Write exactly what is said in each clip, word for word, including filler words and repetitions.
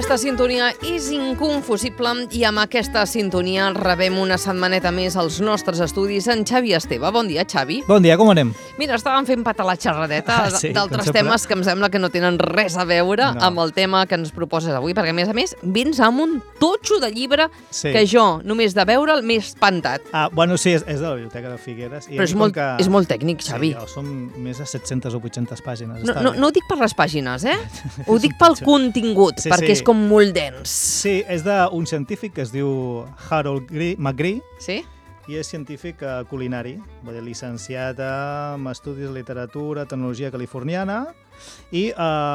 Aquesta sintonia és inconfusible i amb aquesta sintonia rebem una setmaneta més als nostres estudis en Xavi Esteve. Bon dia, Xavi. Bon dia, com anem? Mira, estàvem fent pata la xerradeta ah, sí, d'altres temes que em sembla que no tenen res a veure no. amb el tema que ens proposes avui, perquè a més a més vens amb un totxo de llibre sí. que jo, només de veure'l, m'he espantat. Ah, bueno, sí, és, és de la Biblioteca de Figueres. I Però és molt, que... és molt tècnic, Xavi. Sí, són més de set-centes o vuit-centes pàgines. No, no, no ho dic per les pàgines, eh? Ho dic pel contingut, sí, perquè sí. és com molt dens. Sí, és d'un científic que es diu Harold McGree. Sí? I és científic eh, culinari, vull dir, licenciat en Estudis de Literatura, Tecnologia Californiana, i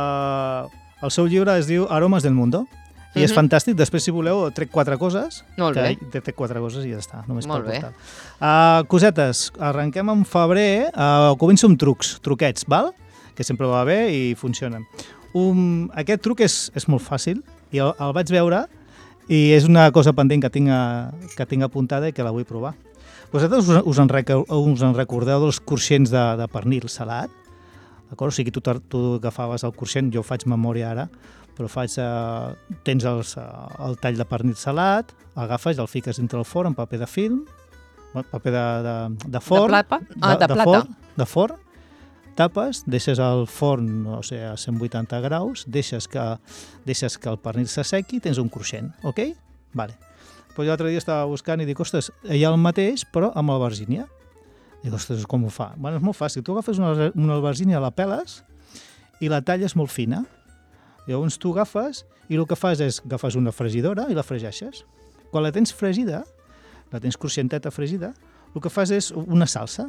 eh, el seu llibre es diu Aromes del Mundo. I uh-huh. és fantàstic. Després, si voleu, trec quatre coses. Molt bé. Que trec quatre coses i ja està. Només Molt bé. Uh, cosetes. Arrenquem en febrer. Uh, començo amb trucs, truquets, val? Que sempre va bé i funcionen. Um, aquest truc és, és molt fàcil i el, el vaig veure i és una cosa pendent que tinc, a, que tinc apuntada i que la vull provar. Vosaltres us, us, en, rec, us en recordeu dels cruixents de, de pernil salat? D'acord? O sigui, tu, tu agafaves el cruixent, jo faig memòria ara, però faig, eh, tens els, el tall de pernil salat, agafes, el fiques dintre el forn amb paper de film, paper de, de, de forn, de, plata? Ah, de, de, de plata. forn, de forn, tapes, deixes el forn, no sé, a cent vuitanta graus, deixes que, deixes que el pernil s'assequi i tens un cruixent, ok? Vale. Pues l'altre dia estava buscant i dic, ostres, hi ha el mateix, però amb albergínia. Dic, ostres, com ho fa? Bueno, és molt fàcil. Tu agafes una, una albergínia, la peles i la talles molt fina. Llavors tu agafes i el que fas és agafes una fregidora i la fregeixes. Quan la tens fregida, la tens cruixenteta fregida, el que fas és una salsa.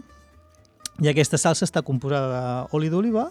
I aquesta salsa està composada d'oli d'oliva,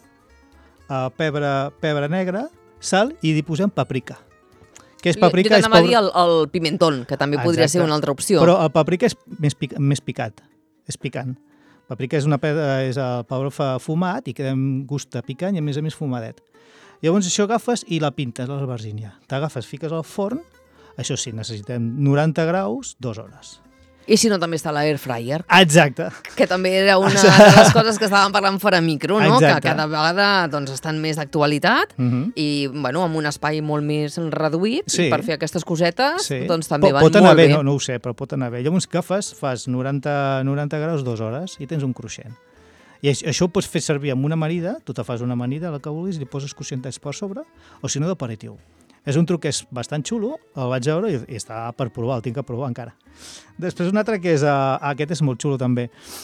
pebre, pebre negre, sal i hi posem paprika. Què és paprika? Jo t'anava a dir el, el pimentón, que també podria Exacte. ser una altra opció. Però el paprika és més, pic, més picat, és picant. Paprika és, una, és el pebró fumat i queda amb gust de picant i a més a més fumadet. Llavors això agafes i la pintes, l'albergínia. T'agafes, fiques al forn, això sí, necessitem noranta graus, dues hores. I si no, també està l'air fryer. Exacte. Que també era una de les coses que estàvem parlant fora micro, no? Exacte. Que cada vegada doncs, estan més d'actualitat uh-huh. i bueno, amb un espai molt més reduït sí. i per fer aquestes cosetes sí. doncs també pot, van pot molt bé. bé. No, no ho sé, però pot anar bé. Llavors agafes, fas noranta, noranta graus, dues hores i tens un cruixent. I això ho pots fer servir amb una amanida, tu te fas una amanida, la que vulguis, i li poses cruixentets per sobre, o si no, d'aperitiu. És un truc que és bastant xulo, el vaig veure i, i està per provar, el tinc que provar encara. Després un altre que és, uh, aquest és molt xulo també.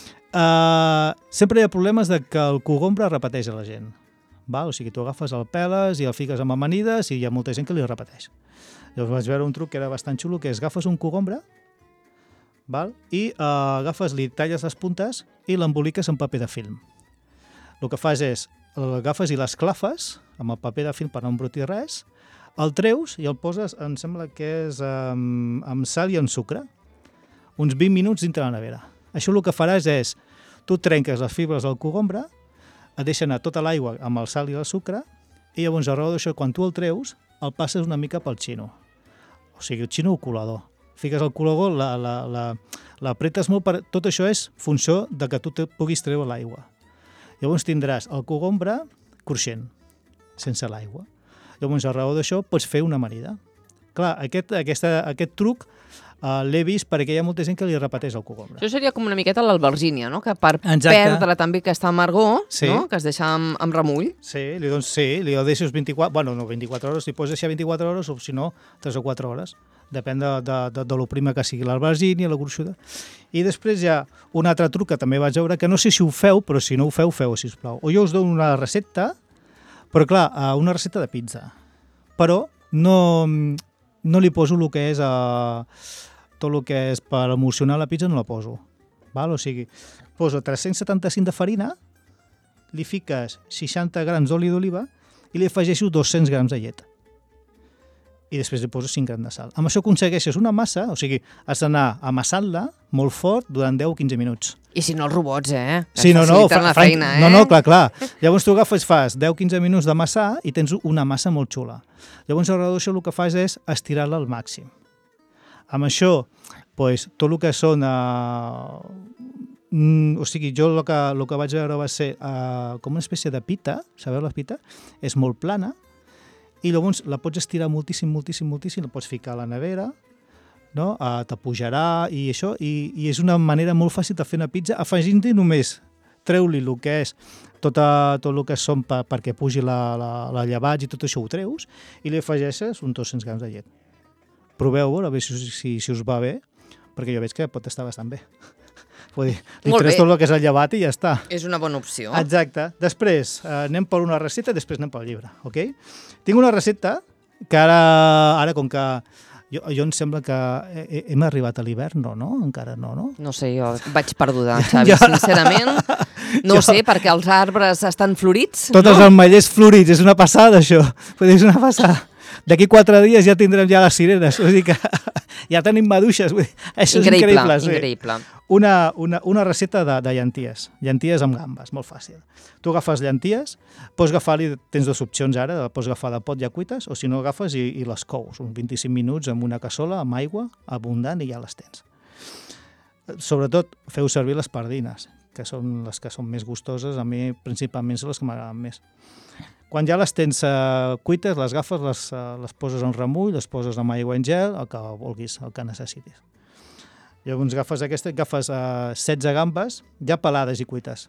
Uh, sempre hi ha problemes de que el cogombre repeteix a la gent. Val? O sigui, tu agafes el peles i el fiques amb amanides i hi ha molta gent que li repeteix. Llavors vaig veure un truc que era bastant xulo, que és agafes un cogombre, val? I uh, agafes, li talles les puntes i l'emboliques en paper de film. El que fas és, l'agafes i l'esclafes amb el paper de film per no embrutir res, el treus i el poses, em sembla que és um, amb sal i amb sucre, uns vint minuts dintre la nevera. Això el que faràs és, tu trenques les fibres del cogombre, et deixa anar tota l'aigua amb el sal i el sucre, i llavors arreu d'això, quan tu el treus, el passes una mica pel xino. O sigui, el xino o colador. Fiques el colador, l'apretes molt, per... tot això és funció de que tu te puguis treure l'aigua. Llavors tindràs el cogombre cruixent, sense l'aigua. Llavors, a raó d'això, pots fer una amanida. Clar, aquest, aquesta, aquest truc uh, l'he vist perquè hi ha molta gent que li repeteix el cogombre. Això seria com una miqueta l'albergínia, no? Que per Exacte. perdre també aquesta amargor, sí. no? Que es deixa amb, amb remull. Sí, li dones, sí, li deixes vint-i-quatre, bueno, no, vint-i-quatre hores, li pots deixar vint-i-quatre hores o, si no, tres o quatre hores. Depèn de, de, de, de lo prima que sigui l'albergínia, la gruixuda. I després hi ha un altre truc que també vaig veure, que no sé si ho feu, però si no ho feu, feu, sisplau. O jo us dono una recepta, però clar, una recepta de pizza. Però no, no li poso el que és uh, tot el que és per emulsionar la pizza, no la poso. Val? O sigui, poso tres-cents setanta-cinc de farina, li fiques seixanta grams d'oli d'oliva i li afegeixo dos-cents grams de llet. I després li poso cinc grams de sal. Amb això aconsegueixes una massa, o sigui, has d'anar amassant-la molt fort durant deu o quinze minuts. I si no els robots, eh? Que sí, no, no, la franc, feina, eh? no, no, clar, clar. Llavors tu agafes, fas deu o quinze minuts d'amassar i tens una massa molt xula. Llavors, a d'això el que fas és estirar-la al màxim. Amb això, pues, tot el que són... Uh, mm, o sigui, jo el que, el que vaig veure va ser uh, com una espècie de pita, sabeu la pita? És molt plana, i llavors la pots estirar moltíssim, moltíssim, moltíssim, la pots ficar a la nevera, no? Uh, t'apujarà i això, i, i és una manera molt fàcil de fer una pizza, afegint-hi només, treu-li el que és tot, a, tot el que són per, perquè pugi la, la, la llevats i tot això ho treus, i li afegeixes uns dos-cents grams de llet. Proveu-ho, a veure si, si, si us va bé, perquè jo veig que pot estar bastant bé. Vull dir, li Molt treus bé. tot el que és el llevat i ja està. És una bona opció. Exacte. Després, eh, anem per una recepta i després anem pel llibre, ok? Tinc una recepta que ara, ara com que jo, jo em sembla que he, hem arribat a l'hivern, no, no? Encara no, no? No sé, jo vaig perduda, Xavi, sincerament. No ho sé, perquè els arbres estan florits, Tots no? els ametllers florits, és una passada, això. Vull dir, és una passada. D'aquí quatre dies ja tindrem ja les sirenes, vull dir que ja tenim maduixes, vull dir, això Increïble, és increïble. Sí. increïble. Una, una, una recepta de, de llenties, llenties amb gambes, molt fàcil. Tu agafes llenties, pots agafar-li, tens dues opcions ara, pots agafar de pot ja cuites, o si no agafes i, i les cous, uns vint-i-cinc minuts amb una cassola, amb aigua, abundant, i ja les tens. Sobretot, feu servir les pardines, que són les que són més gustoses, a mi principalment són les que m'agraden més. Quan ja les tens uh, cuites, les agafes, les, uh, les poses en remull, les poses amb aigua en gel, el que vulguis, el que necessitis. Llavors agafes aquesta, agafes uh, setze gambes, ja pelades i cuites.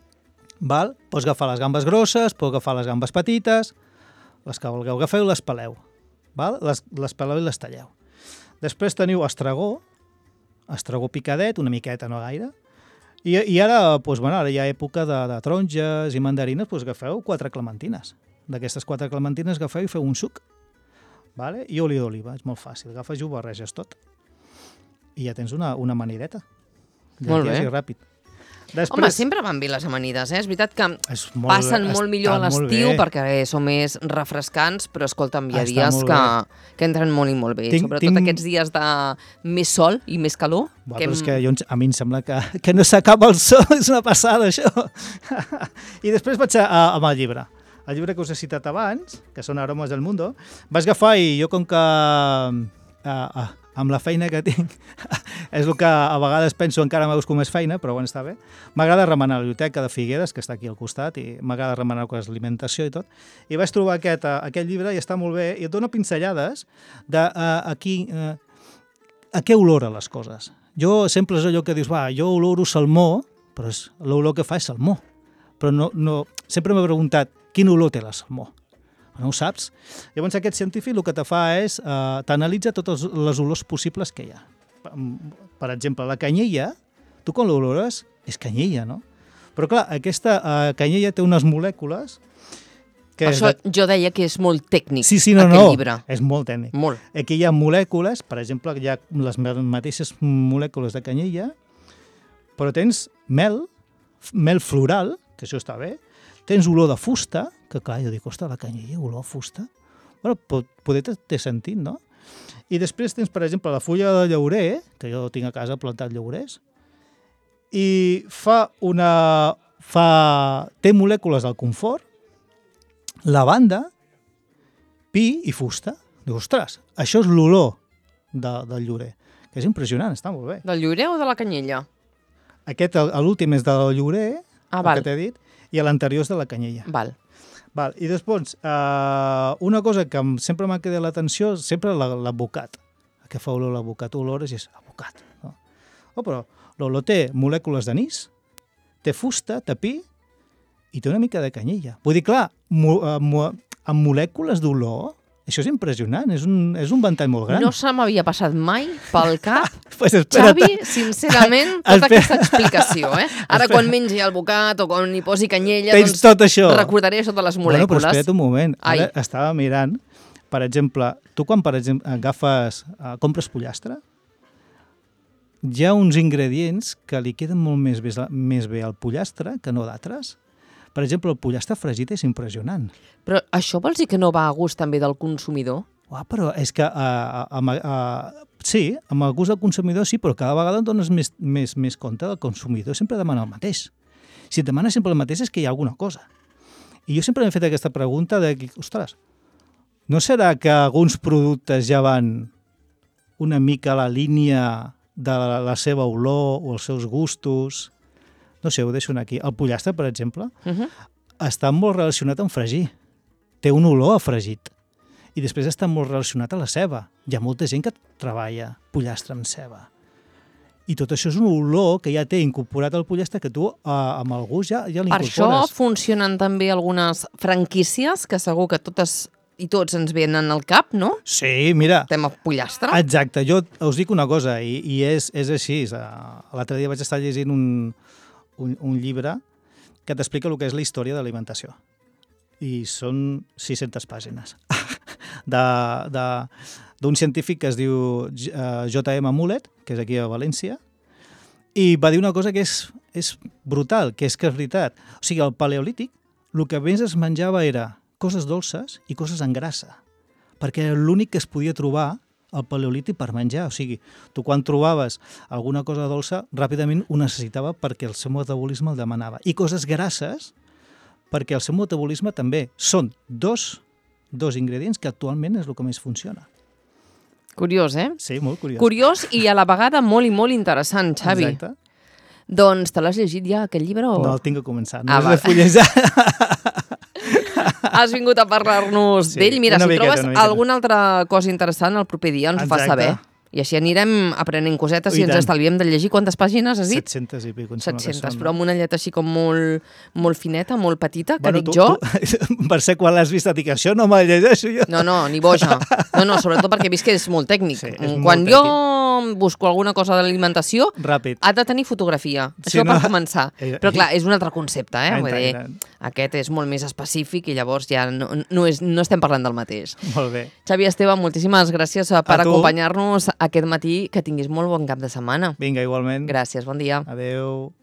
Val? Pots agafar les gambes grosses, pots agafar les gambes petites, les que vulgueu, agafeu i les peleu. Val? Les, les peleu i les talleu. Després teniu estragó, estragó picadet, una miqueta, no gaire, I, i ara, doncs, bueno, ara hi ha època de, de taronges i mandarines, doncs agafeu quatre clementines. D'aquestes quatre clementines agafeu i feu un suc, vale? I oli d'oliva, és molt fàcil. Agafes i ho barreges tot. I ja tens una, una amanideta. Molt bé. I ràpid. Després... Home, sempre van bé les amanides, eh? És veritat que és molt, passen molt millor a l'estiu molt perquè són més refrescants, però escolta'm, hi ha Està dies que, que entren molt i molt bé. Tinc- Sobretot tinc- aquests dies de més sol i més calor. Buah, que però hem- és que jo, a mi em sembla que, que no s'acaba el sol, és una passada, això. I després vaig a, a, amb el llibre. El llibre que us he citat abans, que són Aromes del Mundo, vaig agafar i jo com que a, a, amb la feina que tinc, és el que a vegades penso encara me busco més feina, però bueno, està bé. M'agrada remenar la biblioteca de Figueres, que està aquí al costat, i m'agrada remenar el que és alimentació i tot. I vaig trobar aquest, aquest llibre i està molt bé, i et dona pinzellades de uh, aquí, uh, a què olora les coses. Jo sempre és allò que dius, va, jo oloro salmó, però és l'olor que fa és salmó. Però no, no, sempre m'he preguntat, quin olor té la salmó? No ho saps? Llavors aquest científic el que te fa és, eh, t'analitza totes les olors possibles que hi ha. Per exemple, la canyella, tu quan l'olores és canyella, no? Però clar, aquesta eh, canyella té unes molècules que... Per és això de... jo deia que és molt tècnic, Sí, sí, no, aquest no, llibre. és molt tècnic. Molt. Aquí hi ha molècules, per exemple, hi ha les mateixes molècules de canyella, però tens mel, mel floral, que això està bé, tens olor de fusta, que clar, jo dic, ostres, la canyella, olor a fusta? Bueno, pot, poder té sentit, no? I després tens, per exemple, la fulla de llaurer, que jo tinc a casa plantat llaurers, i fa una... fa... té molècules del confort, lavanda, pi i fusta. Diu, ostres, això és l'olor de, del llaurer, que és impressionant, està molt bé. Del llorer o de la canyella? Aquest, l'últim és del llaurer, Ah, el val. que t'he dit, i l'anterior és de la canyella. Val. Val. I després, eh, una cosa que em- sempre m'ha quedat l'atenció, sempre la- l'abocat. Què fa olor l'abocat? Tu olores i és abocat. No? Oh, però l'olor té molècules d'anís, té fusta, té pi, i té una mica de canyella. Vull dir, clar, mo, eh, mo, amb molècules d'olor, això és impressionant, és un, és un ventall molt gran. No se m'havia passat mai pel cap, Pues espera't. Xavi, sincerament, tota Espera. aquesta explicació, eh? Ara, Espera. quan mengi el bocat o quan hi posi canyella, Tens doncs tot això. recordaré això de les Bueno, però molècules. espera't un moment. Ara Ai. estava mirant, per exemple, tu quan, per exemple, agafes, eh, compres pollastre, hi ha uns ingredients que li queden molt més bé, més bé al pollastre que no d'altres. Per exemple, el pollastre fregit és impressionant. Però això vols dir que no va a gust també del consumidor? Uah, però és que uh, amb, uh, sí, amb el gust del consumidor sí, però cada vegada et dones més, més, més compte del consumidor sempre demana el mateix. Si et demana sempre el mateix és que hi ha alguna cosa. I jo sempre m'he fet aquesta pregunta de, ostres, no serà que alguns productes ja van una mica a la línia de la, la seva olor o els seus gustos? No sé, ho deixo aquí. El pollastre, per exemple, Uh -huh. està molt relacionat amb fregir. Té un olor a fregit. I després està molt relacionat a la ceba. Hi ha molta gent que treballa pollastre amb ceba. I tot això és un olor que ja té incorporat al pollastre que tu, eh, amb el gust, ja, ja l'incorpores. Per això funcionen també algunes franquícies que segur que totes i tots ens venen al cap, no? Sí, mira. Tema pollastre. Exacte. Jo us dic una cosa, i, i és, és així. L'altre dia vaig estar llegint un, un, un llibre que t'explica el que és la història de l'alimentació. I són sis-centes pàgines. d'un científic que es diu J M Mulet, que és aquí a València, i va dir una cosa que és, és brutal, que és que és veritat. O sigui, al paleolític, el que més es menjava era coses dolces i coses en grassa, perquè era l'únic que es podia trobar al paleolític per menjar. O sigui, tu quan trobaves alguna cosa dolça, ràpidament ho necessitava perquè el seu metabolisme el demanava. I coses grasses, perquè el seu metabolisme també són dos, dos ingredients que actualment és el que més funciona. Curiós, eh? Sí, molt curiós. Curiós i a la vegada molt i molt interessant, Xavi. Exacte. Doncs te l'has llegit ja, aquest llibre? O... No, el tinc que començar. No ah, és de fullejar. Has vingut a parlar-nos sí, d'ell. Mira, si miqueta, trobes alguna altra cosa interessant el proper dia ens ho fas saber. I així anirem aprenent cosetes i, I ens estalviem de llegir. Quantes pàgines has dit? set-centes i pico. set-centes, però amb una lletra així com molt, molt fineta, molt petita, que bueno, dic tu, jo... Tu, per ser quan l'has vist, dic, això no me'l llegeixo jo. No, no, ni boja. No, no, sobretot perquè he vist que és molt tècnic. Sí, és quan molt jo tècnic. Busco alguna cosa de l'alimentació, ha de tenir fotografia. Sí, això no? Per començar. Però clar, és un altre concepte, eh? Vull dir, aquest és molt més específic i llavors ja no, no, és, no estem parlant del mateix. Molt bé. Xavi Esteve, moltíssimes gràcies per acompanyar-nos aquest matí. Que tinguis molt bon cap de setmana. Vinga, igualment. Gràcies, bon dia. Adeu.